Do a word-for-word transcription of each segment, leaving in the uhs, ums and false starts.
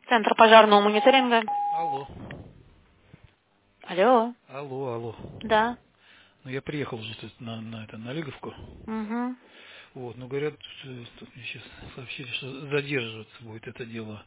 Центр пожарного мониторинга. Алло. Алло. Алло, алло. Да. Ну я приехал уже тут на, на, это, на Лиговку. Угу. Вот, ну говорят, что, что мне сейчас сообщили, что задерживаться будет это дело.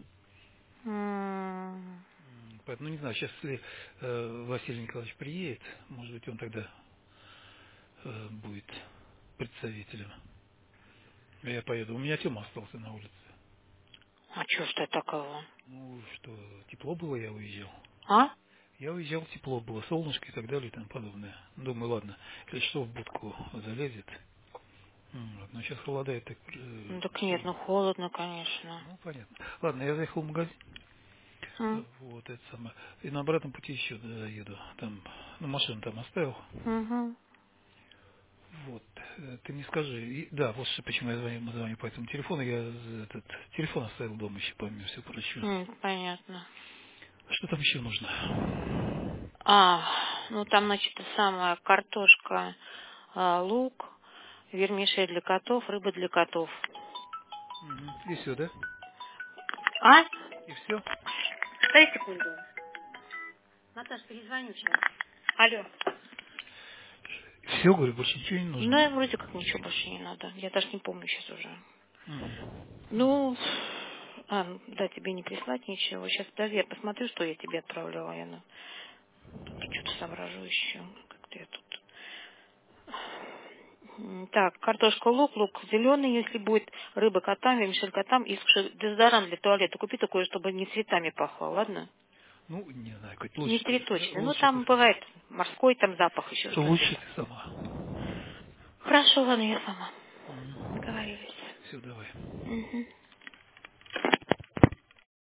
М. М, Поэтому, ну не знаю, сейчас если э, Василий Николаевич приедет, может быть, он тогда э, будет представителем. А я поеду. У меня Тёма остался на улице. А чё ж ты такого? Ну что, тепло было, я уезжал. А? Я уезжал, тепло было, солнышко и так далее и тому подобное. Думаю, ладно, если что, в будку залезет. М, Вот, но сейчас холодает так Ну э, так нет, сильно. ну холодно, конечно. Ну, понятно. Ладно, я заехал в магазин. Э, М. Вот, это самое. И на обратном пути еще заеду. Там, ну, машину там оставил. Угу. Вот. Э, Ты мне скажи. И- да, вот что, почему я звоню, звоню по этому телефону. Я э, этот телефон оставил дома еще, помимо всего прочего. М, понятно. Что там еще нужно? А, ну там, значит, та самая картошка, а, лук, вермишель для котов, рыба для котов. Мгм. И все, да? А? И все? Дай секунду. Наташа, перезвоню сейчас. Алло. Все, говорю, больше ничего не Да, нужно. вроде как ничего больше не надо. Я даже не помню сейчас уже. Мгм. Ну, а, ну, да, тебе не прислать ничего. Сейчас, подожди, я посмотрю, что я тебе отправляла. Я на... тут что-то соображу еще. Как-то я тут... М, Так, картошка, лук, лук зеленый, если будет, рыба котам, вермишель котам, и слушай, дезодорант для туалета. Купи такое, чтобы не цветами пахло, ладно? Ну, не знаю, хоть Не лучше, ты- цветочный. Ну, лучше ты там сама. бывает морской там запах еще Лучше что-то. ты сама. Хорошо, ладно, я сама. Угу. Договорились. Все, давай. Угу.